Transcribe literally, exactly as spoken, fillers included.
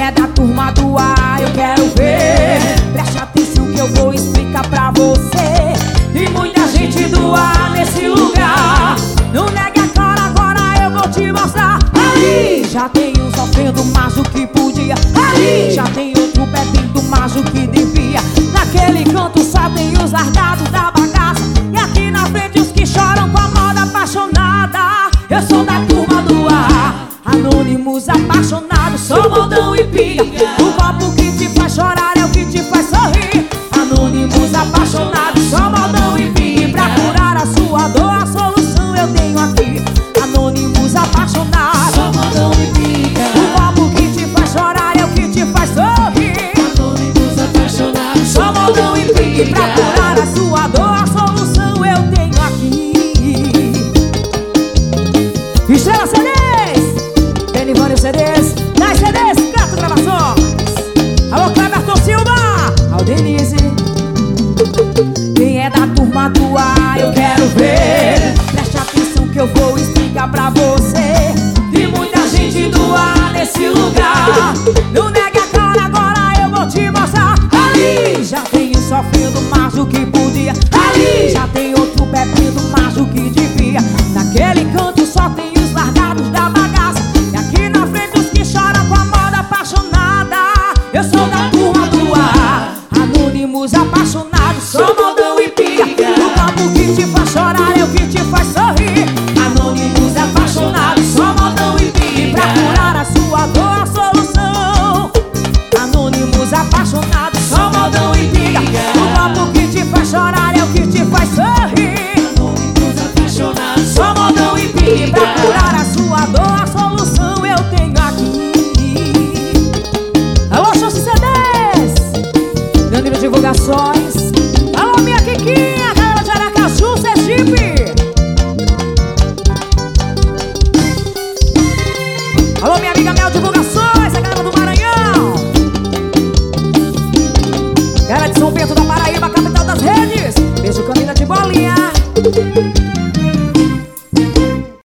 é da turma do A, eu quero ver. Preste atenção que eu vou explicar pra você. Tem muita gente do A nesse lugar. Não negue a cara, agora eu vou te mostrar. Ali já tem um sofrendo mais do que podia. Ali já tem outro bebendo mais do que devia. Naquele canto só tem os largados da bagaça. E aqui na frente os que choram com a moda apaixonada. Eu sou da turma do A, anônimos apaixonados, sou moldão e pica.